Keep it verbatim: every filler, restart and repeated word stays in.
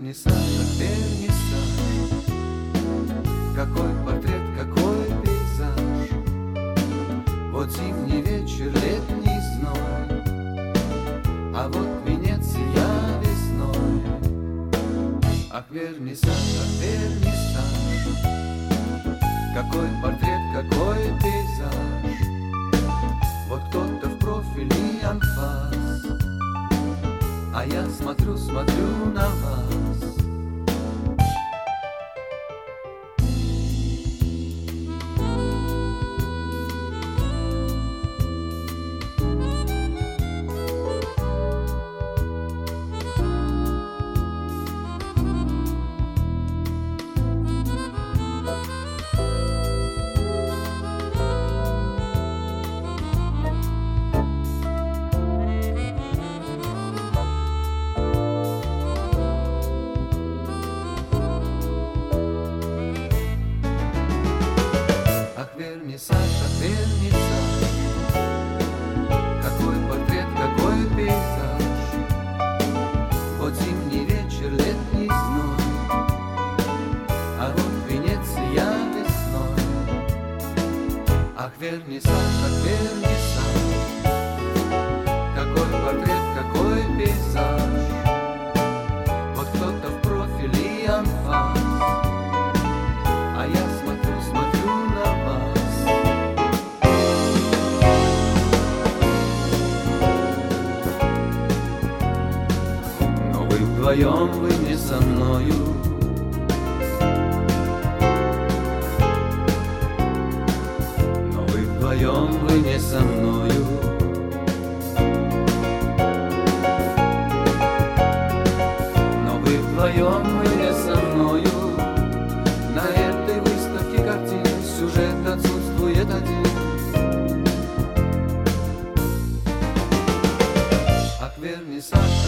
вернисаж, ах, вернисаж. Какой портрет, какой пейзаж. Вот зимний вечер, летний зной, а вот Венеция весной. Ах, вернисаж, ах, вернисаж. Какой портрет, какой пейзаж. Вот кто-то в профиль и анфас, а я смотрю, смотрю на вас. Вернисаж, ах, вернисаж. Какой портрет, какой пейзаж. Вот зимний вечер, летний зной, а вот Венеция весной. Ах, вернисаж, ах, вернисаж. Какой портрет, какой пейзаж. Вот кто-то в профиль и анфас, а я смотрю, смотрю на вас. Но вы вдвоем, вы не со мною. Но вы вдвоем, вы не со мною. Но вы вдвоем, вы не со мною. На этой выставке картин сюжет отсутствует один. Ах, вернисаж,